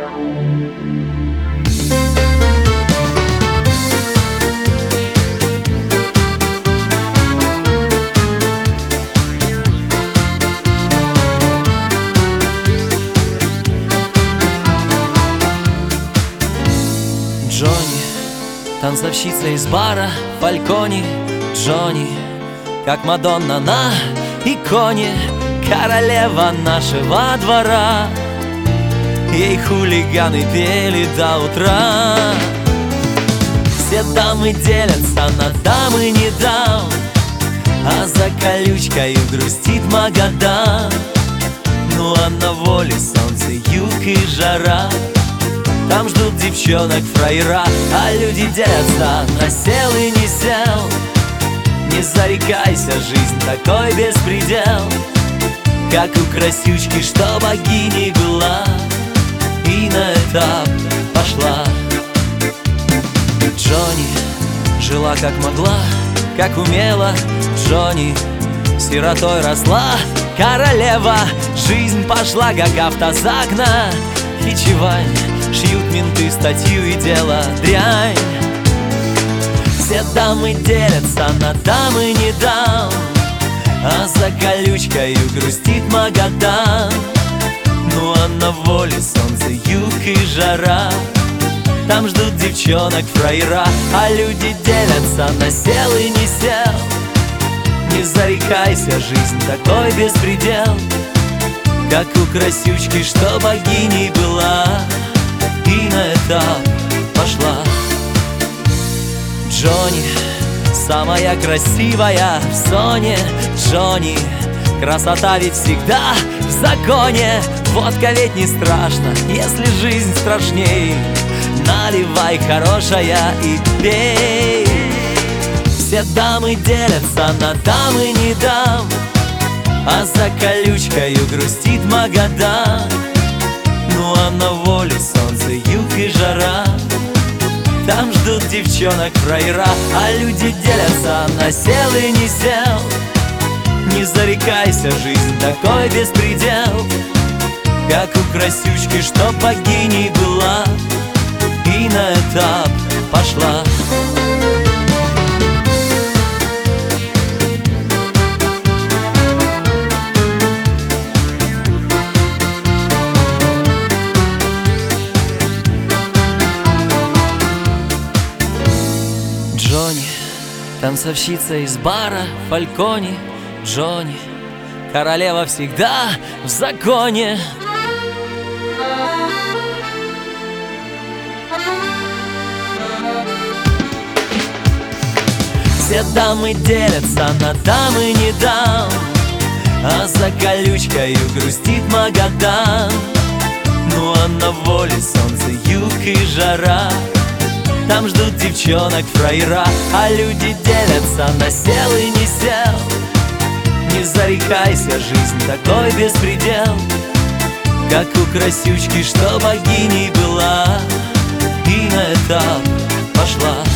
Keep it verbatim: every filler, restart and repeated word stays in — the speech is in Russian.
Джонни, танцовщица из бара Фалькони. Джонни, как Мадонна на иконе, королева нашего двора. Ей хулиганы пели до утра. Все дамы делятся на дам и не дам, а за колючкою грустит Магадан. Ну а на воле солнце, юг и жара. Там ждут девчонок фраера, а люди делятся на сел и не сел. Не зарекайся, жизнь такой беспредел, как у красючки, что богиней была и на этап пошла. Джонни жила как могла, как умела. Джонни сиротой росла. Королева, жизнь пошла, как автозагна. И чевань, шьют менты статью и дело дрянь. Все дамы делятся на дам и не дам, а за колючкою грустит Магадан. Ну а на воле солнце, юг и жара. Там ждут девчонок фраера, а люди делятся на сел и не сел. Не зарекайся, жизнь такой беспредел, как у красючки, что богиней была и на этап пошла. Джонни, самая красивая в зоне. Джонни, красота ведь всегда в законе. Водка ведь не страшно, если жизнь страшней. Наливай, хорошая, и пей. Все дамы делятся на дам и не дам, а за колючкою грустит Магадан. Ну а на воле солнце, юг и жара. Там ждут девчонок фраера, а люди делятся на сел и не сел. Не зарекайся, жизнь такой беспредел, как у красючки, что богиней была и на этап пошла. Джонни, танцовщица из бара Фалькони. Джонни, королева всегда в законе. Все дамы делятся на дам и не дам, а за колючкою грустит Магадан. Ну а на воле солнце, юг и жара. Там ждут девчонок фраера, а люди делятся на сел и не сел. Не зарекайся, жизнь такой беспредел, как у красючки, что богиней была и на этап пошла.